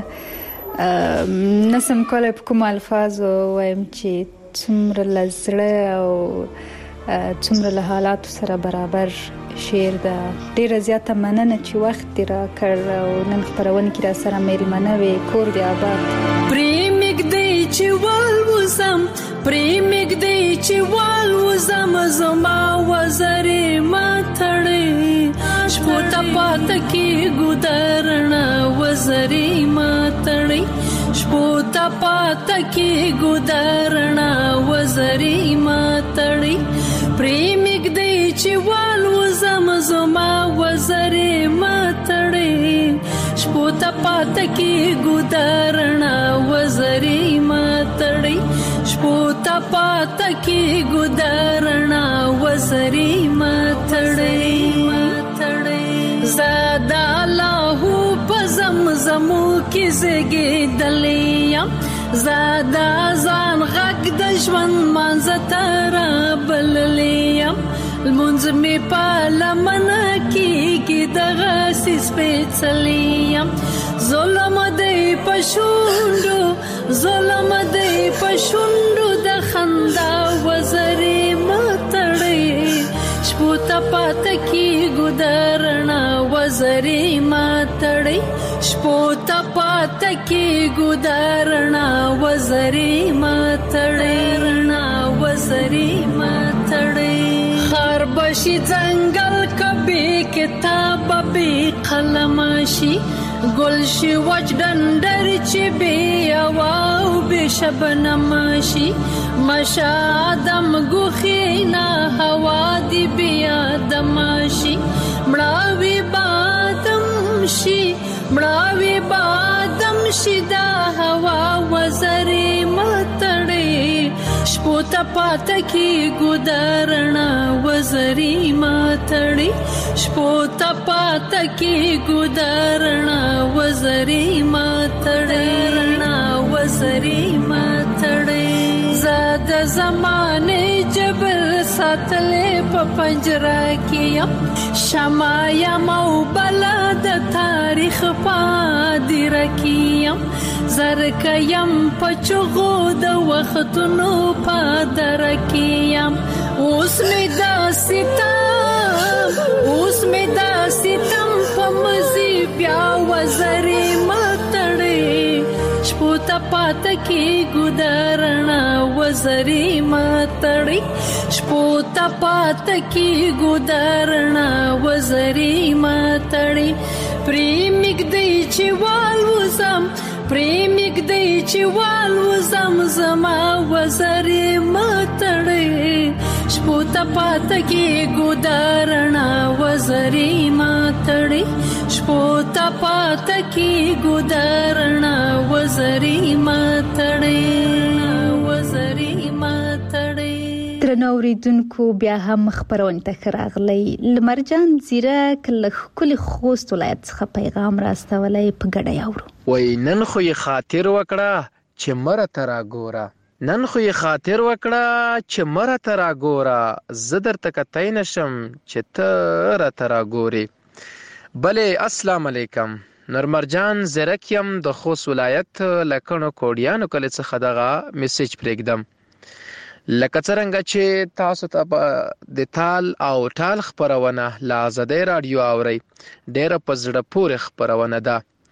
نسم کولی په کوم الفاظو وایم چې څومره له زړه او څومره له حالاتو سره برابر شعر ده. ډېره زیاته مننه چې وخت دې راکړ او نن خپرونه کې را سره مېلمنه وې. کور دې آباد. پرې مږدی چې والوزم، پرې مږدی چې والوزم، زما وزرې ماتړې شپو ته پاته کېږو درڼه، وزرې ماتړې شپو ته پاته کېږو درڼه، وزرې ماتړې. پرې مږدی چې والوزم، زما وزرې ماتړې شپو ته پاته کېږو درڼه، وزرې ماتړې شپو ته پاته کېږو درڼه، وزرې ماتړې. زادا لاهو په زمزمو کې زېږېدلې یم، زادا ځان غږ د ژوند مانځه ته رابللې یم. لمونځ مې په لمنه کېږي دغسې سپېڅلی یم. ظلم دی په شونډو، ظلم دی په شونډو د خندا، وزرې ماتړې شپو ته پاته کېږو درڼه، وزرې ماتړې شپو ته پاته کېږو درڼه، وزرې ماتړې وزرې ماتړې. خار بشي ځنګل کبي کتاب بي قلم شي، ګل شي وچ ډنډر چې بي او بي شبنم شي. مشا آدم ګوخینا هوا دی بیا دم شي، مړاوي بادم شي مړاوي بادم شي دا هوا، وزرې ماتړې شپو ته پاته کېږو درڼه، وزرې ماتړې شپو ته پاته کېږو درڼه، وزرې ماتړې وزرې ماتړې. زه د زمانې جبر ساتلې په پنجره کې یم، شمع یم او بلا د تاریخ پادره کې یم. زرکه یم په چغو د وختونو پادره کې یم. اوس مې دا ستم اوس مې دا ستم په مزي بیا وزرې ماتړې شپو ته پاته کېږو درڼه، وزرې ماتړې شپو ته پاته کېږو درڼه، وزرې ماتړې. پرې مږدی چې والوزم، پرې مږدی چې والوزم، زما وزرې ماتړې شپو ته پاته کېږو درڼه، وزرې ماتړې شپو ته پاته کېږو درڼه، وزرې ماتړې وزرې ماتړې. درنو اوریدونکو بیا هم خبرونه ته راغلی. لمرجان زیرک له ښکلي خوست ولایت څخه پیغام راستولی، په ګډه یاورو. وای نن خو یې خاطر وکړه چې مره ته راګوره، نن خو یې خاطر وکړه چې مره ته راګوره، زه درته کتی نشم چې ته راته راګورې. بلې السلام علیکم، نرمرجان زیرک یم د خوست ولایت لکڼو کوډیانو کلي څخه دغه میسج پرېږدم. لکه څرنګه چې تاسو ته د تال او ټال خبرونه له آزادۍ رادیو اورئ، ډېره په زړه پورې خبرونه ده.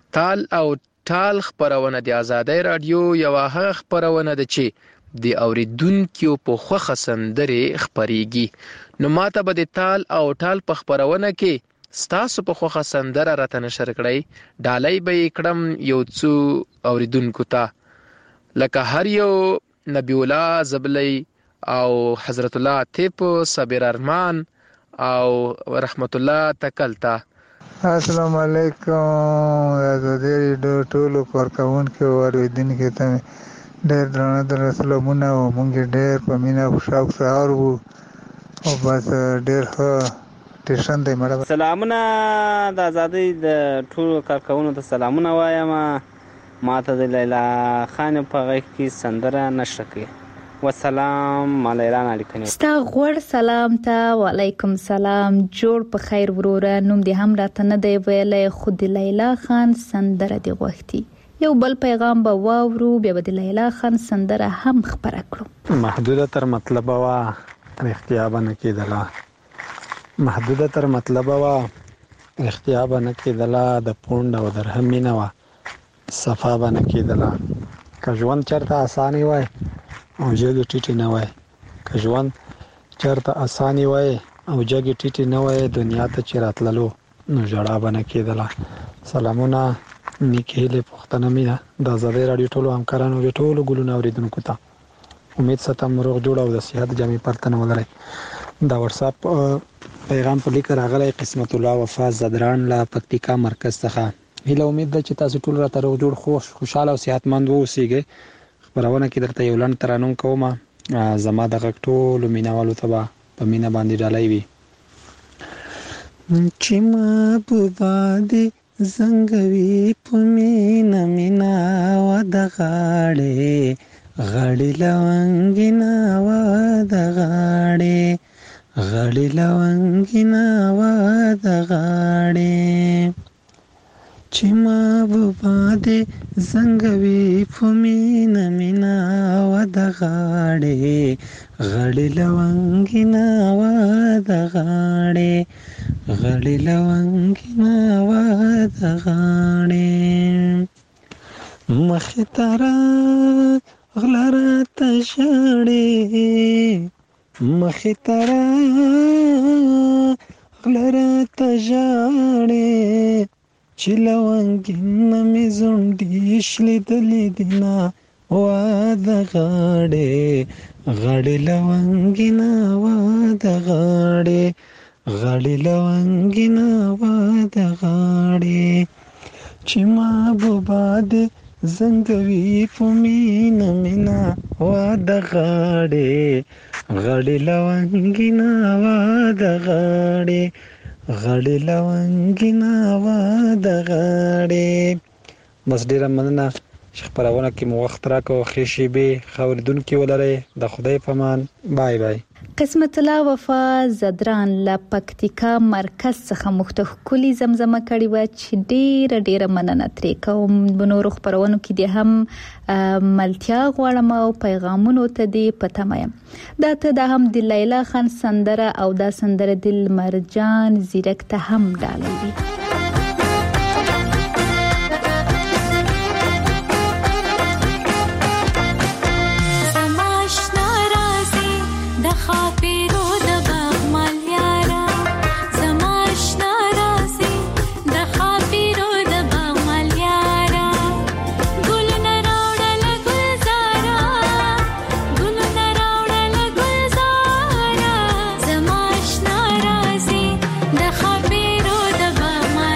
تال او ټال خبرونه د آزادۍ رادیو یو هغه خبرونه ده چې د اوریدونکو په خوخه سندرې خبريږي. نو ماته به د تال او ټال په خبرونه کې ستاسو په خوخه سندره راته نشر کړئ. ډالۍ به کړم یو څو اوریدونکو ته، لکه هر یو نبی الله زبلی او حضرت الله عتیب، صابر ارمان او رحمت الله تکلتا. السلام علیکم. آزادۍ رادیو ټولو کارکونکو اوریدونکو ته ډېر درنه درنه سلامونه او موږ ډېر په مینه او شوق سهار وو او بس ډېر ښه ټیشن دی. مړه سلامونه د آزادۍ د ټولو کارکونکو ته سلامونه وایم. ماته د لیلا خان په غږ کې سندره نشر کړي. والسلام علیکم علیکم. ستا غوړ سلام ته وعلیکم سلام. جوړ په خیر وروره. نوم دې هم راته نه دی ویلې، خو د لیلا خان سندره دی غوښتي. یو بل پیغام به واورو، بیا به د لیلا خان سندره هم خبره کړو. محدوده تر مطلب وا اختیا بنه کېدله، محدوده تر مطلب وا اختیا بنه کېدله، د پوند او درهم نه وا صفا بنه کېدله. که ژوند چرته اساني وای او جګ ټیټ نه وای، که ژوند چرته اساني وای او جګ ټیټ نه وای، دنیا ته چې راتللو نو ژړا بنه کېدله. سلامونه نیکهله پښتنه مینا د آزادۍ رادیو ټولو همکارانو او ټولو ګلونو اوریدونکو ته امید ستم روغ جوړ او د صحت جامې پرتنه ولري. دا واتس اپ پیغام په لیک راغلی قسمت الله وفا زدران لا پکتیکا مرکز څخه. هیله امید ده چې تاسو ټول راته روغ جوړ خوش خوشاله او صحتمند اوسئ. خبرونه کې درته یو لنډ ترانوم کوم. زما د غږ ټولو مینوالو ته به په مینه باندې ډالۍ وي. چې محبوبه دې زنګوي په مینه مینا و د غاړې غاړې لونګینا و د غاړې غاړې لونګینا و د غاړې. چې محبوبه دې زنګوي په مینه مینا و د غاړې غاړې لونګینا و د غاړې غاړې لونګینا و د غاړې. مخې ته راغله راته ژاړې، مخې ته راغله راته ژاړې، چې لونګینه مې زونډې شلیدلې دینه وا د غاړې غاړې لونګینه وا د غاړې غاړې لونګینه وا د غاړې. چې محبوبه دې زنګوي په مینه مینا وا د غاړې غاړې لونګینه وا د غاړې غاړې لونګینا و د غاړې. بس ډیره مننه چې خبرونه کې مو وخت راکو. ښې شیبې خوردونکي ولرئ. د خدای په امان. بای بای. قسمت الله وفا زدران لا پکتیکا مرکز څخه مختخ کلی زمزمه کړي و چې ډیره ډیره مننه ترې کوم. بنور خبرونو کې دې هم ملتیا غواړم او پیغامونو ته دې پته یم. دا ته د هم د لیلا خان سندره او دا سندره د مرجان زیرک ته هم ډالۍ دي. The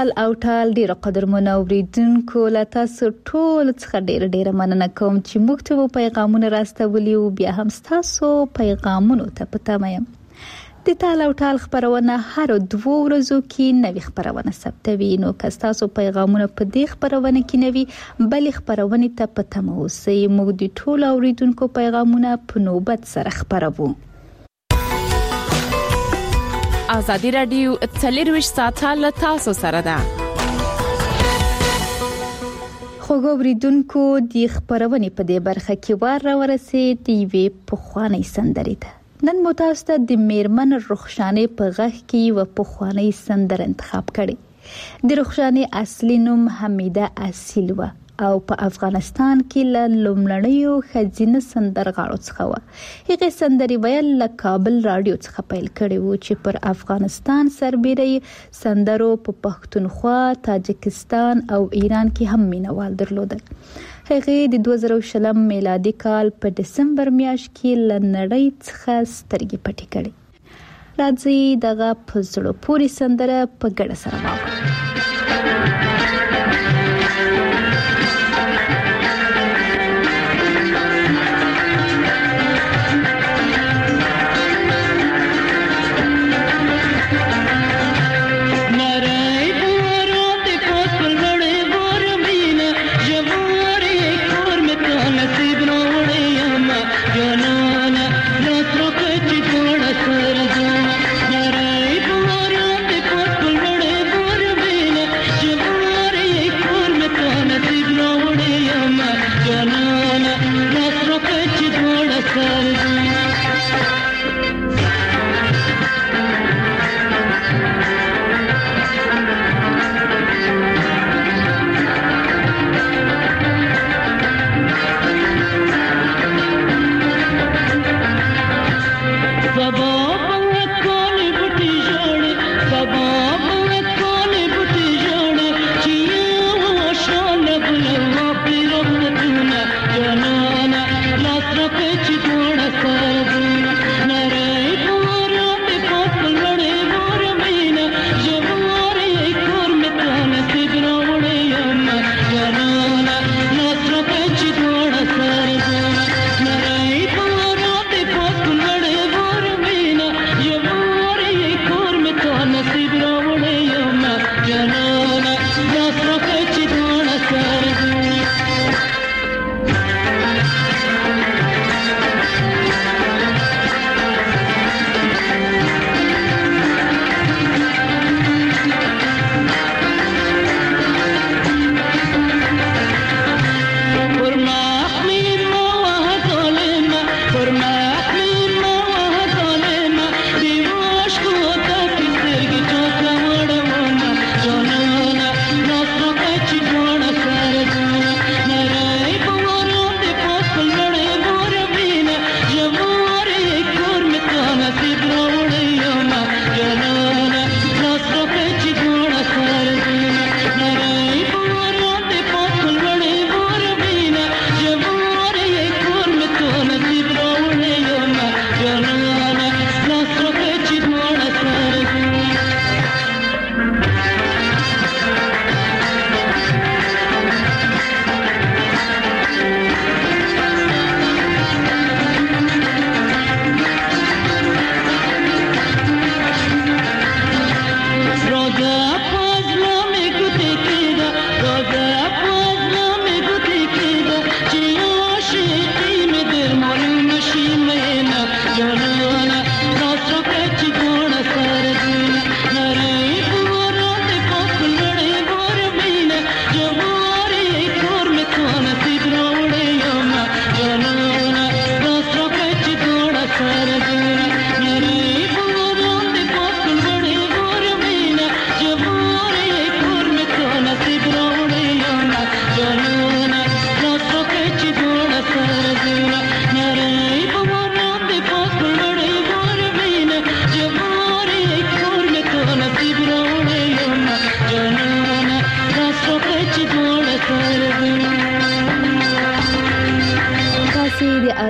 تال او ټال ډیر قدرمن اوریدونکو لا تاسو ټول څخه ډیر ډیر مننه کوم چې موږ ته پیغامونه راستولي او بیا هم تاسو پیغامونه ته پته یم. د تال او ټال خبرونه هر دوه ورځو کې نوې خبرونه ثبتوي، نو که تاسو پیغامونه په دې خبرونه کې نوي بل خبرونه ته پته مو سي موږ د ټول اوریدونکو پیغامونه په نوبت سره خبرو. آزادی رادیو څلرویشت ساعته له تاسو سره ده. خوږ اوریدونکو د خبرونې په دې برخه کې وار را ورسېد د یوې پخوانۍ سندرې ته. نن مو تاسو ته د میرمن رخشانې په غږ کې یوه پخوانۍ سندره انتخاب کړې. د رخشانې اصلي نوم حمیده اصیل و او په افغانستان کې له لومړنیو ښځینه سندرغاړو څخه وه. هغې سندرې ویل له کابل راډیو څخه پیل کړي وو چې پر افغانستان سربیره یې سندرو په پښتونخوا، تاجکستان او ایران کې هم مینوال درلودل. هغې د دوه زره شلم میلادي کال په دسمبر میاشت کې له نړۍ څخه سترګې پټې کړې. راځئ دغه په زړه پورې سندره په ګډه سره واورو.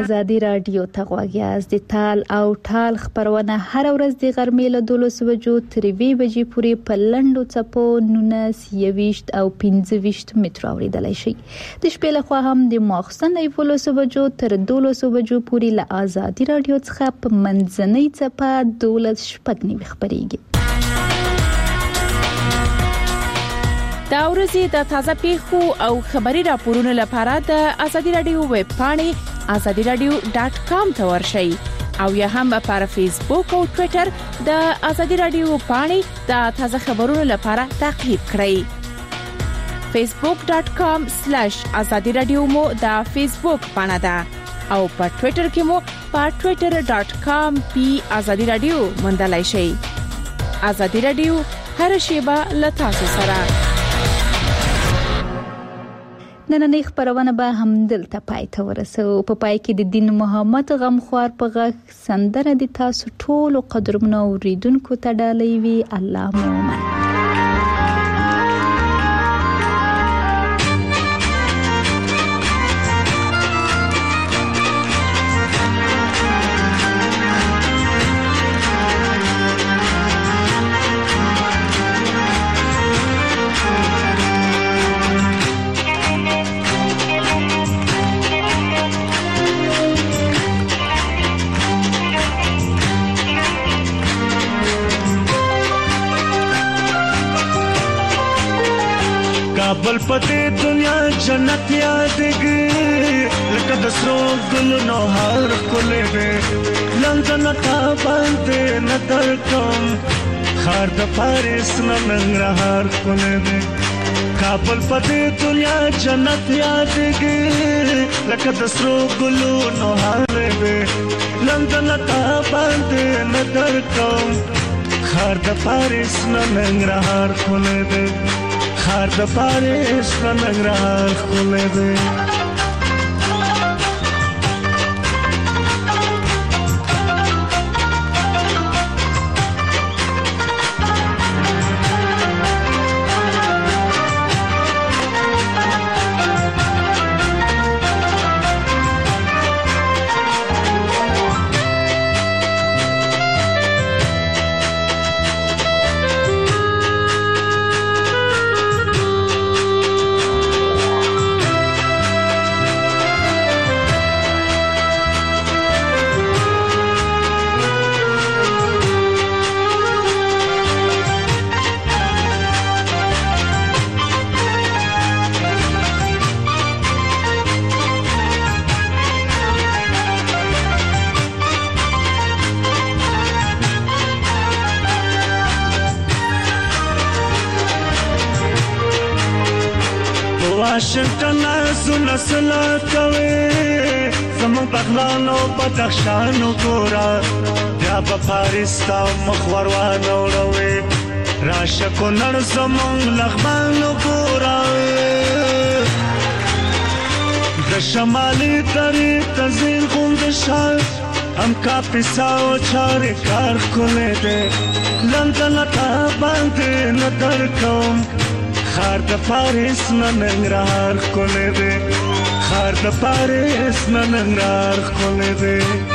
ازادي رادیو ته غوږ یاست. د تال او ټال خبرونه هر ورځ د غرمې له دولس بجو تر یوې بجې پورې په لنډو څپو نولس یویشت او پنځه ویشت متر اوریدلای شي. د شپې له خوا هم د ماخستن له یولس بجو تر دولس بجو پورې له ازادي رادیو څخه په منځنۍ څپه دولس شپږ نیمې خبريږي. دا ورځې د تازه پیښو او خبري راپورونو لپاره د ازادي رادیو ویب پاڼې ازادي رادیو ډاټ کام ته ورشئ او یا هم پر فیسبوک او ټوئیټر د ازادي رادیو پاڼې د تازه خبرونو لپاره تعقیب کړئ. فیسبوک ډاټ کام سلیش ازادي رادیو مو د فیسبوک پاڼه ده او په ټوئیټر کې مو په ټوئیټر ډاټ کام پی ازادي رادیو موندلای شئ. ازادي رادیو هر شیبه له تاسو سره. نننۍ خبرونه به هم دلته پای ته ورسو. په پای کې د دین محمد غمخوار په غږ سندره د تاسو ټول قدرمنو اوریدونکو ته ډالۍ وي. الله مو امان. بل پته دنیا جنت یادګي لکه د سرو ګلو نو هر کولې لندن تا باندې نظر کوم خار د پاریس نن رهار کولې کابل پته دنیا جنت یادګي لکه د سرو ګلو نو هر لندن تا باندې نظر کوم خار د پاریس نن رهار کولې خار د پاریس ننګرهار ښکلی دی. واشنگټن زونه سلا کوي زمون بغلانو بدخشانو ګورا بیا په پاریس تا مخور وانه وروي راشه کو نړ زمون لغمانو ګورا د شمالي تري تزین غوند شال ام کا پیساو چارې کار کولې ده لندن تا باندې نظر کوم خار د پاریس ننګرهار ښکلی دی خار د پاریس ننګرهار ښکلی دی.